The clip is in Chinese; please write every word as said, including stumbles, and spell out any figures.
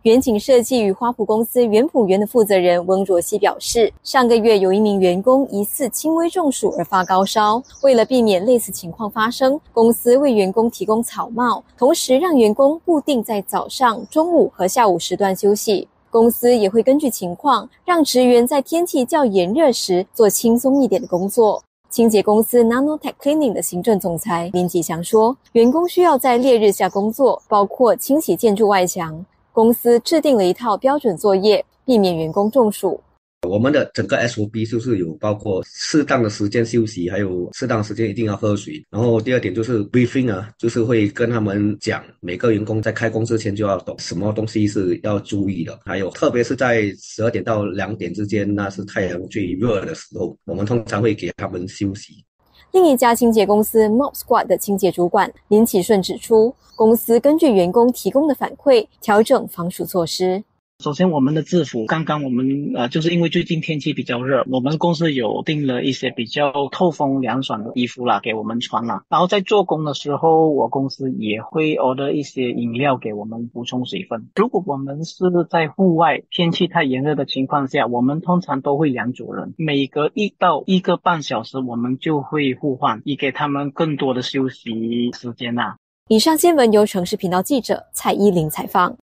远景设计与花圃公司元圃园的负责人翁卓熙表示，上个月有一名员工疑似轻微中暑而发高烧，为了避免类似情况发生，公司为员工提供草帽，同时让员工固定在早上、中午和下午时段休息。公司也会根据情况，让职员在天气较炎热时做轻松一点的工作。清洁公司 Nanotech Cleaning 的行政总裁林吉祥说，员工需要在烈日下工作，包括清洗建筑外墙。公司制定了一套标准作业，避免员工中暑。 我们的整个 S O P 就是有包括适当的时间休息，还有适当的时间一定要喝水。然后第二点就是 briefing 啊，就是会跟他们讲，每个员工在开工之前就要懂什么东西是要注意的。还有特别是在十二点到两点之间，那是太阳最热的时候，我们通常会给他们休息。 另一家清洁公司 Mop Squad 的清洁主管林启顺指出，公司根据员工提供的反馈调整防暑措施。 首先，我们的制服，刚刚我们呃，就是因为最近天气比较热，我们公司有订了一些比较透风凉爽的衣服啦，给我们穿啦。然后在做工的时候，我公司也会 order 一些饮料给我们补充水分。如果我们是在户外天气太炎热的情况下，我们通常都会两组人，每隔一到一个半小时，我们就会互换，以给他们更多的休息时间啦。 以上新闻由城市频道记者蔡依林采访。